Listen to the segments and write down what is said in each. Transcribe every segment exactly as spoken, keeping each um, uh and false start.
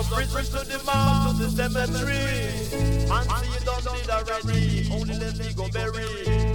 prison to the mouth to the cemetery. Man see you done did already, only let me go bury.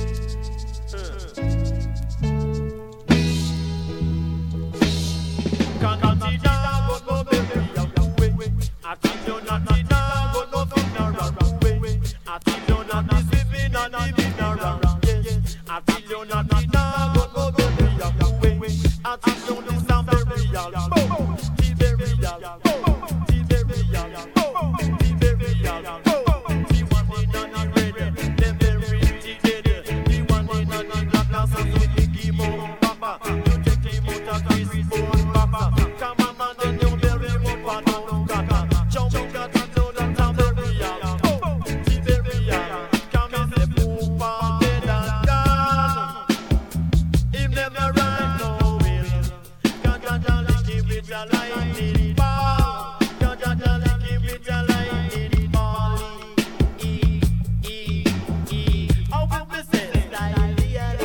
Can't see dog go no bury away. I think you're not the dog go no funeral away. I think you're not the swimming and the mineral. Yes, I think you're not the dog go no bury away. I think you're the sound burial. The burial. The burial. The burial. The one in an red, the bury the dead. The one in an black glass with the chemo. Papa, you take him out of his bone, Papa. Come on, man, and you bury him up and down, Kaka. Jump out and down and down burial. The burial. Come and say, Poopa, dead and gone. Him never right no will. Jaja lick with a lightning ball. Jaja lick with a lightning ball. E, e, e. How will we say style?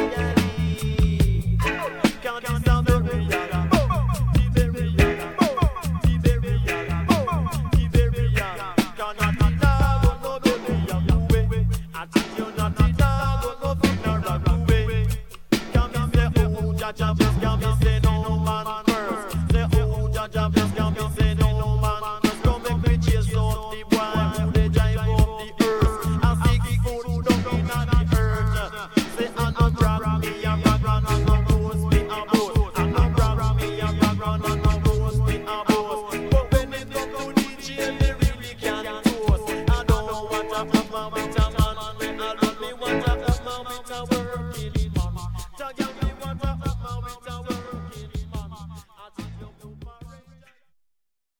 Can't you sound the real? The burial. The burial. The burial. Cannot the dog go no burial way. I think you're not the dog go no funeral way. Can we say oh Jaja bless? Can we say no man curse? Say oh Jaja bless? Can we say no man curse? Don't make me chase out